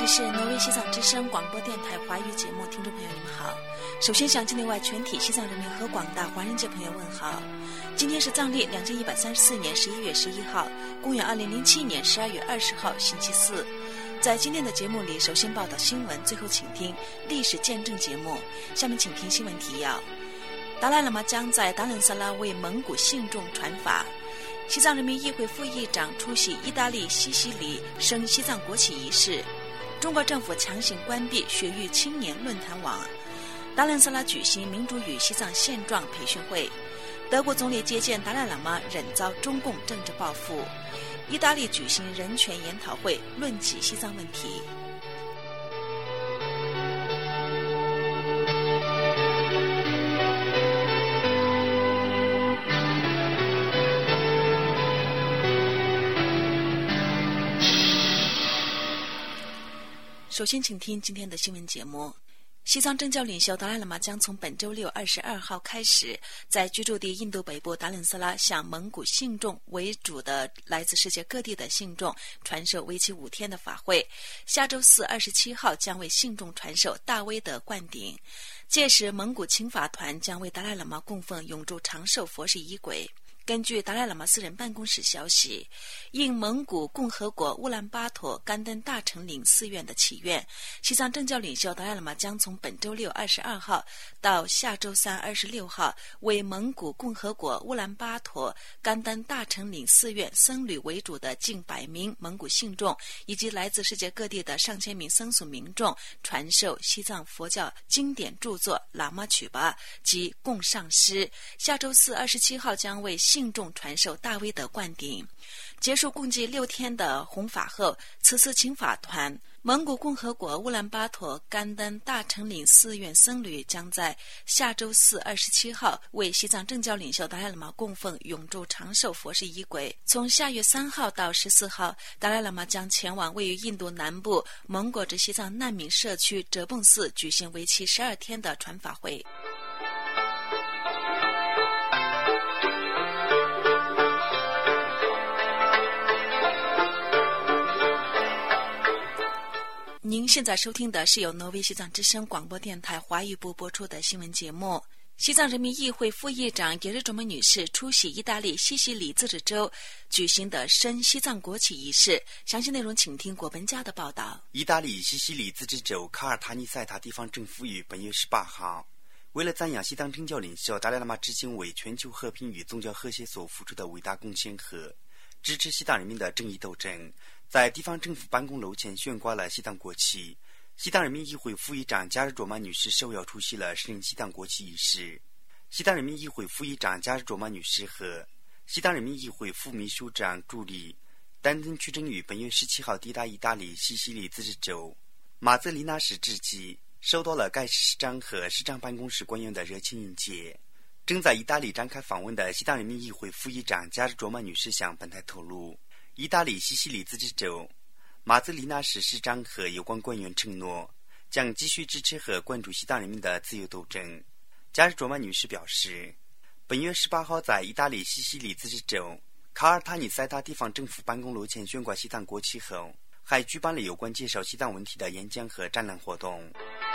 里是挪威西藏之声广播电台华语节目，听众朋友你们好。首先向境内外全体西藏人民和广大华人界朋友问好。今天是藏历2134年11月11号，公元2007年12月20号，星期四。在今天的节目里，首先报道新闻，最后请听历史见证节目。下面请听新闻提要：达赖喇嘛将在达伦萨拉为蒙古信众传法。西藏人民议会副议长出席意大利西西里升西藏国旗仪式。中国政府强行关闭雪域青年论坛网。达伦萨拉举行民主与西藏现状培训会。德国总理接见达赖喇嘛忍遭中共政治报复。意大利举行人权研讨会，论及西藏问题。首先请听今天的新闻节目。西藏政教领袖达赖喇嘛将从本周六22号开始，在居住地印度北部达伦萨拉向蒙古信众为主的来自世界各地的信众传授为期5天的法会。下周四27号将为信众传授大威德灌顶。届时蒙古钦法团将为达赖喇嘛供奉永驻长寿佛事仪轨。根据达赖喇嘛私人办公室消息，应蒙古共和国乌兰巴托甘登大成岭寺院的祈愿，西藏政教领袖达赖喇嘛将从本周六22号到下周三26号，为蒙古共和国乌兰巴托甘登大成岭寺院僧侣为主的近100名蒙古信众，以及来自世界各地的上千名僧俗民众传授西藏佛教经典著作喇嘛曲巴及供上师。下周四27号将为信众传授大威德灌顶。结束共计6天的弘法后，此次请法团蒙古共和国乌兰巴托甘登大成岭寺院僧侣将在下周四27号为西藏政教领袖达赖喇嘛供奉永驻长寿佛事仪轨。从下月3号到14号，达赖喇嘛将前往位于印度南部蒙果之西藏难民社区哲蚌寺举行为期12天的传法会。您现在收听的是由挪威西藏之声广播电台华语部播出的新闻节目。西藏人民议会副议长耶日卓玛女士出席意大利西西里自治州举行的升西藏国旗仪式。详细内容请听果本家的报道。 意大利西西里自治州卡尔塔尼塞塔地方政府于本月18号，为了赞扬西藏政教领袖达赖喇嘛至今为全球和平与宗教和谐所付出的伟大贡献和支持西藏人民的正义斗争，在地方政府办公楼前悬挂了西藏国旗。西藏人民议会副议长加日卓玛女士受邀出席了升西藏国旗仪式。西藏人民议会副议长加日卓玛女士和西藏人民议会副秘书长助理丹登屈正于本月17号抵达意大利西西里自治州马泽里纳市之际，受到了该市长和市长办公室官员的热情迎接。正在意大利展开访问的西藏人民议会副议长加日卓玛女士向本台透露，意大利西西里自治州马泽里纳市市长和有关官员承诺将继续支持和关注西藏人民的自由斗争。加日卓玛女士表示，本月18号在意大利西西里自治州卡尔塔尼塞塔地方政府办公楼前悬挂西藏国旗后，还举办了有关介绍西藏问题的演讲和展览活动。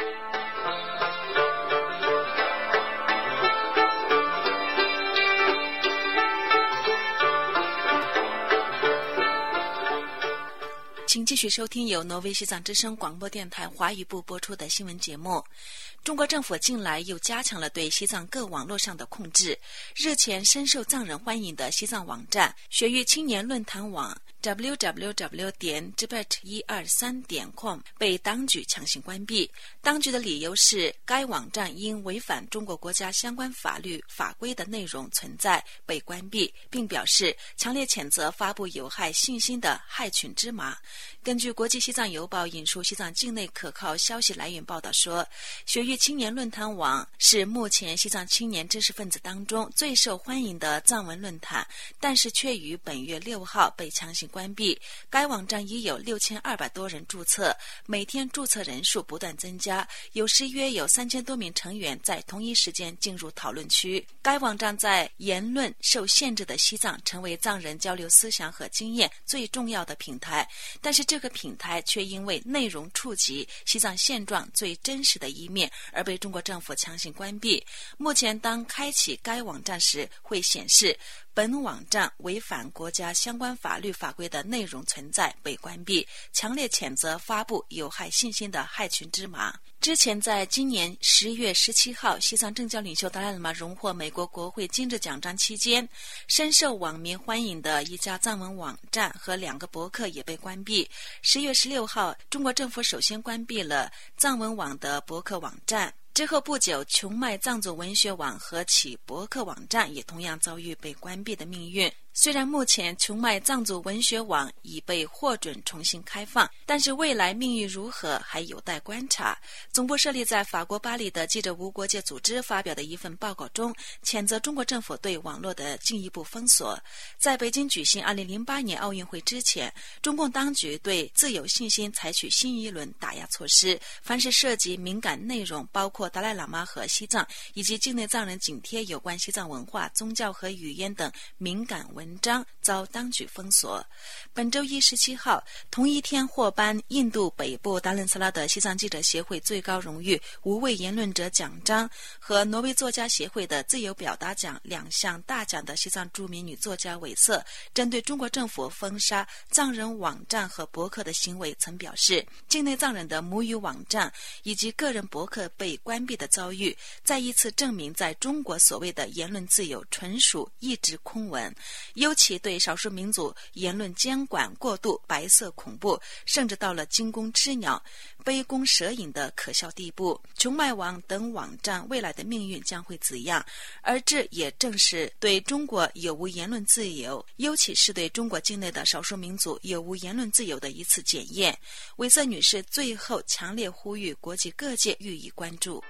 请继续收听由挪威西藏之声广播电台华语部播出的新闻节目。中国政府近来又加强了对西藏各网络上的控制。日前深受藏人欢迎的西藏网站雪域青年论坛网 www.tibet123.com 被当局强行关闭。当局的理由是该网站因违反中国国家相关法律法规的内容存在被关闭，并表示强烈谴责发布有害信息的害群之马。根据国际西藏邮报引述西藏境内可靠消息来源报道说，雪域青年论坛网是目前西藏青年知识分子当中最受欢迎的藏文论坛，但是却于本月6号被强行关闭。该网站已有6200多人注册，每天注册人数不断增加，有时约有3000多名成员在同一时间进入讨论区。该网站在言论受限制的西藏成为藏人交流思想和经验最重要的平台，但但是这个平台却因为内容触及西藏现状最真实的一面而被中国政府强行关闭。目前当开启该网站时，会显示本网站违反国家相关法律法规的内容存在，被关闭，强烈谴责发布有害信息的害群之马。之前在今年10月17号，西藏政教领袖达赖喇嘛荣获美国国会金质奖章期间，深受网民欢迎的一家藏文网站和2个博客也被关闭。10月16号，中国政府首先关闭了藏文网的博客网站，之后不久，琼迈藏族文学网和其博客网站也同样遭遇被关闭的命运。虽然目前琼迈藏族文学网已被获准重新开放，但是未来命运如何还有待观察。总部设立在法国巴黎的记者无国界组织发表的一份报告中，谴责中国政府对网络的进一步封锁。在北京举行2008年奥运会之前，中共当局对自由信息采取新一轮打压措施，凡是涉及敏感内容，包括达赖喇嘛和西藏以及境内藏人紧贴有关西藏文化、宗教和语言等敏感文章遭当局封锁。本周一17号，同一天获颁印度北部达伦萨拉的西藏记者协会最高荣誉无畏言论者奖章和挪威作家协会的自由表达奖2项大奖的西藏著名女作家韦瑟，针对中国政府封杀藏人网站和博客的行为曾表示，境内藏人的母语网站以及个人博客被关闭的遭遇，再一次证明在中国所谓的言论自由纯属一纸空文，尤其对少数民族言论监管过度、白色恐怖，甚至到了惊弓之鸟、杯弓蛇影的可笑地步。琼迈网等网站未来的命运将会怎样？而这也正是对中国有无言论自由，尤其是对中国境内的少数民族有无言论自由的一次检验。韦瑟女士最后强烈呼吁国际各界予以关注。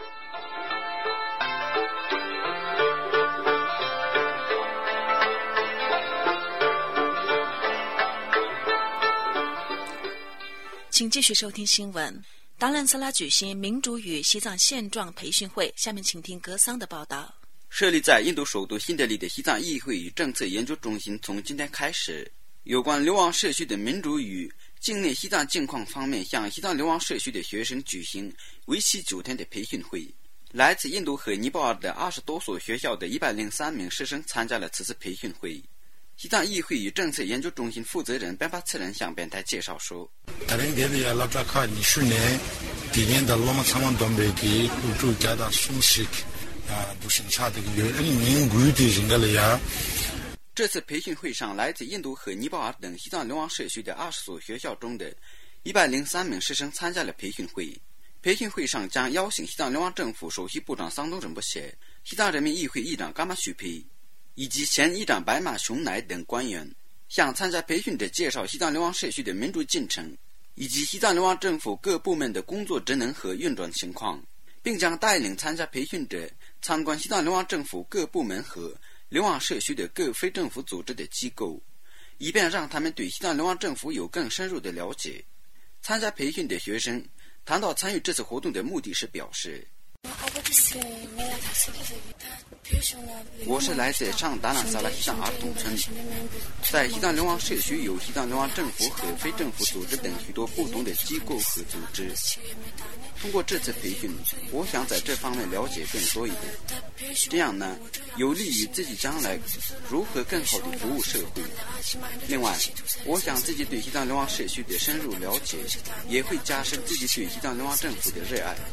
请继续收听新闻。达兰萨拉举行民主与西藏现状培训会，下面请听格桑的报道。 设立在印度首都新德里的西藏议会与政策研究中心从今天开始，有关流亡社区的民主与境内西藏境况方面向西藏流亡社区的学生举行为期9天的培训会。来自印度和尼泊尔的20多所学校的103名师生参加了此次培训会。西藏议会与政策研究中心负责人班巴次人向本台介绍说，这次培训会上，来自印度和尼泊尔等西藏流亡社区的20所学校中的103名师生参加了培训会。培训会上将邀请西藏流亡政府首席部长桑东仁波切、西藏人民议会议长噶玛许培以及前议长白马雄乃等官员，向参加培训者介绍西藏流亡社区的民主进程以及西藏流亡政府各部门的工作职能和运转情况，并将带领参加培训者参观西藏流亡政府各部门和流亡社区的各非政府组织的机构，以便让他们对西藏流亡政府有更深入的了解。参加培训的学生谈到参与这次活动的目的时表示，我是来自上达朗萨拉西藏儿童村，在西藏流亡社区有西藏流亡政府和非政府组织等许多不同的机构和组织。通过这次培训，我想在这方面了解更多一点，这样呢，有利于自己将来如何更好地服务社会。另外，我想自己对西藏流亡社区的深入了解，也会加深自己对西藏流亡政府的热爱。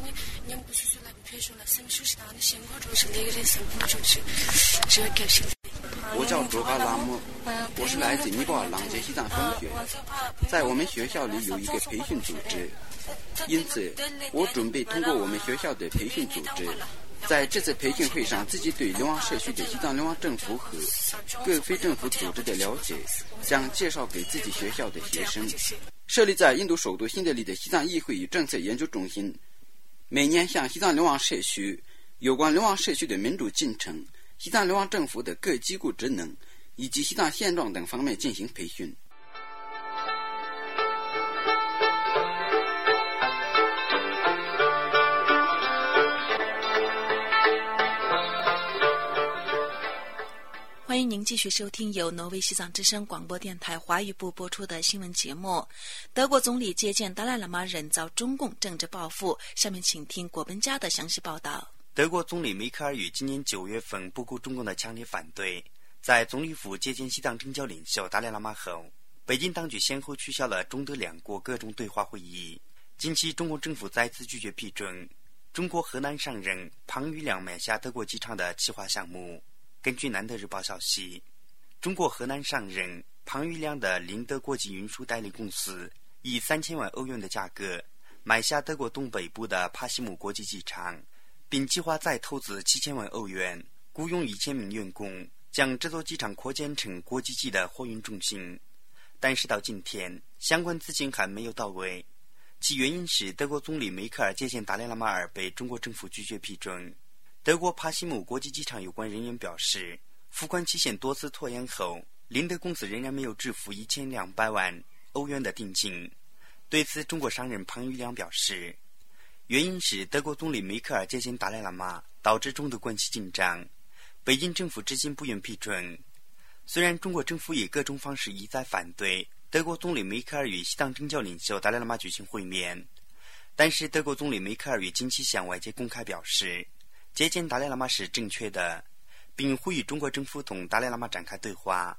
我叫卓嘎拉木，我是来自尼泊尔朗杰西藏分学，在我们学校里有一个培训组织，因此我准备通过我们学校的培训组织，在这次培训会上自己对流亡社区的西藏流亡政府和各非政府组织的了解将介绍给自己学校的学生。设立在印度首都新德里的西藏议会与政策研究中心每年向西藏流亡社区有关流亡社区的民主进程、西藏流亡政府的各机构职能以及西藏现状等方面进行培训。 欢迎您继续收听由挪威西藏之声广播电台华语部播出的新闻节目。德国总理接见达赖喇嘛人遭中共政治报复，下面请听果本家的详细报道。 德国总理梅克尔于今年9月份不顾中共的强烈反对，在总理府接见西藏政教领袖达赖喇嘛后，北京当局先后取消了中德两国各种对话会议。近期中共政府再次拒绝批准中国河南商人庞玉良买下德国机场的企划项目。根据南德日报消息，中国河南商人庞玉良的林德国际运输代理公司以3000万欧元的价格买下德国东北部的帕西姆国际机场，并计划再投资7000万欧元，雇佣1000名员工，将这座机场扩建成国际级的货运中心。但是到今天，相关资金还没有到位，其原因是德国总理梅克尔接见达赖喇嘛尔被中国政府拒绝批准。德国帕西姆国际机场有关人员表示，付款期限多次拖延后，林德公司仍然没有支付1200万欧元的定金。对此，中国商人庞玉良表示，原因是德国总理梅克尔接见达赖喇嘛，导致中德关系紧张，北京政府至今不愿批准。虽然中国政府以各种方式一再反对德国总理梅克尔与西藏政教领袖达赖喇嘛举行会面，但是德国总理梅克尔于近期向外界公开表示，接见达赖喇嘛是正确的，并呼吁中国政府同达赖喇嘛展开对话。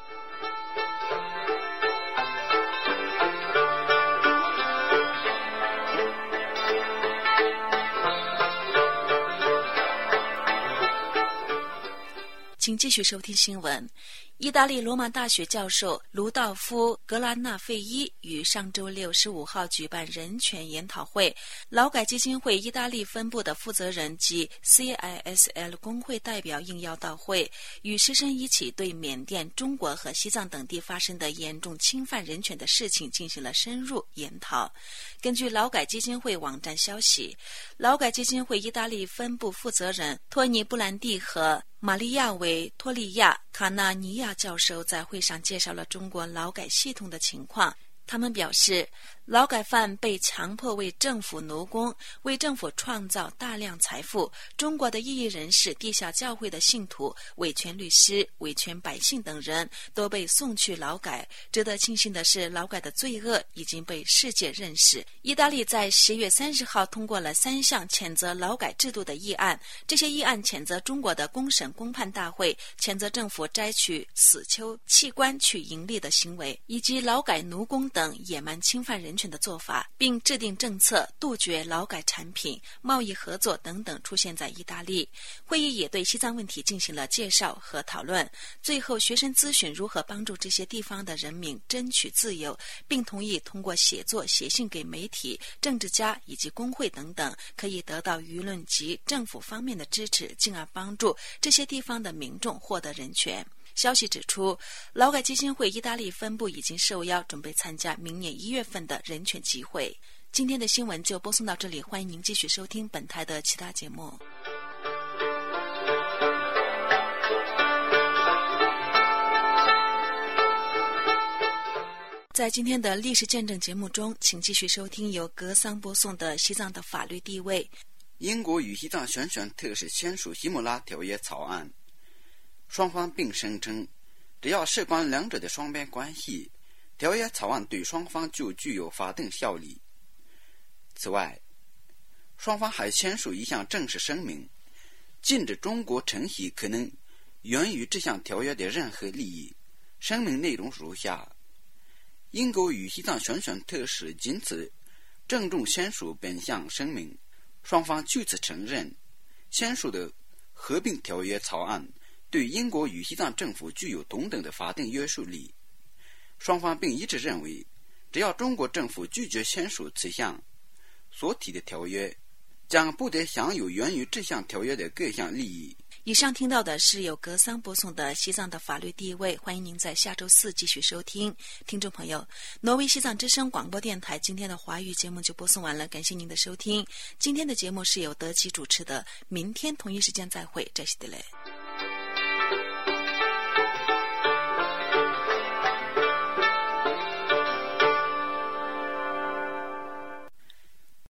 请继续收听新闻。意大利罗马大学教授卢道夫·格拉纳费伊于上周6 15号举办人权研讨会，劳改基金会意大利分部的负责人及 CISL 工会代表应邀到会，与师生一起对缅甸、中国和西藏等地发生的严重侵犯人权的事情进行了深入研讨。根据劳改基金会网站消息，劳改基金会意大利分部负责人托尼·布兰蒂和玛利亚·维托利亚·卡纳尼亚教授在会上介绍了中国劳改系统的情况。他们表示，劳改犯被强迫为政府奴工，为政府创造大量财富。中国的异议人士、地下教会的信徒、维权律师、维权百姓等人都被送去劳改。值得庆幸的是，劳改的罪恶已经被世界认识。意大利在10月30号通过了3项谴责劳改制度的议案，这些议案谴责中国的公审公判大会，谴责政府摘取死囚器官去盈利的行为，以及劳改奴工等野蛮侵犯人权的做法，并制定政策杜绝劳改产品、贸易合作等等出现在意大利。会议也对西藏问题进行了介绍和讨论，最后学生咨询如何帮助这些地方的人民争取自由，并同意通过写作、写信给媒体、政治家以及工会等等，可以得到舆论及政府方面的支持，进而帮助这些地方的民众获得人权。消息指出，劳改基金会意大利分部已经受邀准备参加明年1月份的人权集会。今天的新闻就播送到这里，欢迎您继续收听本台的其他节目。在今天的历史见证节目中，请继续收听由格桑播送的西藏的法律地位。 英国与西藏宣传特使签署希姆拉条约草案，双方并声称，只要事关两者的双边关系，条约草案对双方就具有法定效力。此外，双方还签署一项正式声明，禁止中国承袭可能源于这项条约的任何利益。声明内容如下：英国与西藏宣传特使仅此郑重签署本项声明，双方据此承认，签署的合并条约草案对英国与西藏政府具有同等的法定约束力。双方并一致认为，只要中国政府拒绝签署此项所提的条约，将不得享有源于这项条约的各项利益。 以上听到的是由格桑播送的西藏的法律地位，欢迎您在下周4继续收听。听众朋友，挪威西藏之声广播电台今天的华语节目就播送完了，感谢您的收听。今天的节目是由德基主持的，明天同一时间再会，这是的嘞。